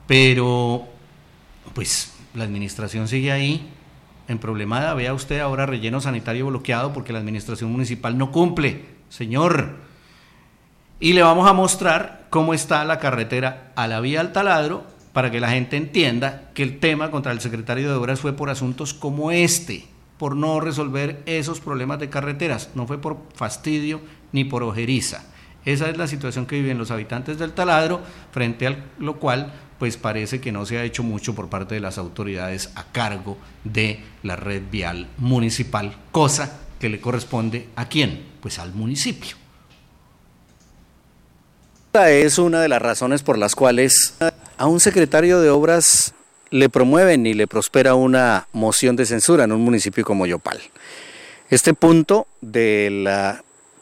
pero pues la administración sigue ahí en problemada. Vea usted ahora relleno sanitario bloqueado porque la administración municipal no cumple, señor. Y le vamos a mostrar cómo está la carretera a la vía al Taladro para que la gente entienda que el tema contra el secretario de Obras fue por asuntos como este, por no resolver esos problemas de carreteras, no fue por fastidio ni por ojeriza. Esa es la situación que viven los habitantes del Taladro, frente a lo cual pues parece que no se ha hecho mucho por parte de las autoridades a cargo de la red vial municipal, cosa que le corresponde ¿a quién? Pues al municipio. Esta es una de las razones por las cuales a un secretario de Obras le promueven y le prospera una moción de censura en un municipio como Yopal. Este punto de la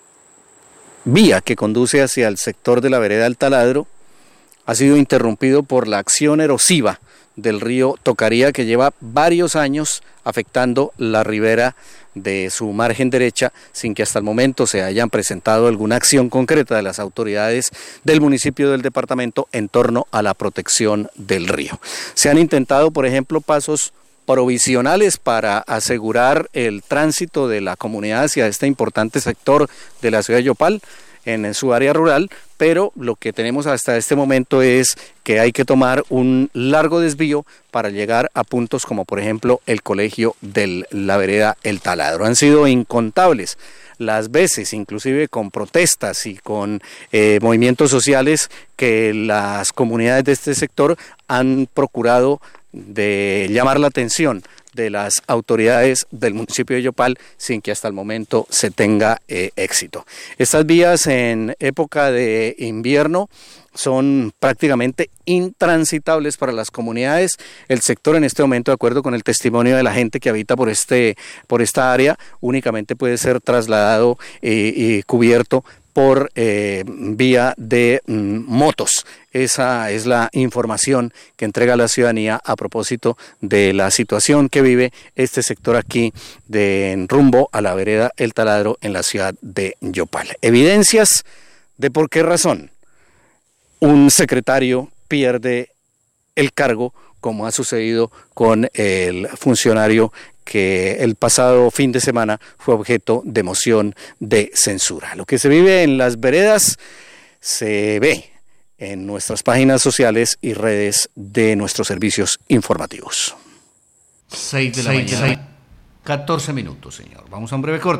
vía que conduce hacia el sector de la vereda del Taladro ha sido interrumpido por la acción erosiva del río Tocaría, que lleva varios años afectando la ribera de su margen derecha, sin que hasta el momento se hayan presentado alguna acción concreta de las autoridades del municipio del departamento en torno a la protección del río. Se han intentado, por ejemplo, pasos provisionales para asegurar el tránsito de la comunidad hacia este importante sector de la ciudad de Yopal, en su área rural, pero lo que tenemos hasta este momento es que hay que tomar un largo desvío para llegar a puntos como por ejemplo el colegio de la vereda El Taladro. Han sido incontables las veces, inclusive con protestas y con movimientos sociales, que las comunidades de este sector han procurado de llamar la atención de las autoridades del municipio de Yopal sin que hasta el momento se tenga éxito. Estas vías en época de invierno son prácticamente intransitables para las comunidades. El sector en este momento, de acuerdo con el testimonio de la gente que habita por esta área, únicamente puede ser trasladado y cubierto por vía de motos. Esa es la información que entrega la ciudadanía a propósito de la situación que vive este sector aquí en rumbo a la vereda El Taladro en la ciudad de Yopal. Evidencias de por qué razón un secretario pierde el cargo, como ha sucedido con el funcionario que el pasado fin de semana fue objeto de moción de censura. Lo que se vive en las veredas se ve en nuestras páginas sociales y redes de nuestros servicios informativos. 6 de la mañana, 14 minutos, señor. Vamos a un breve corte.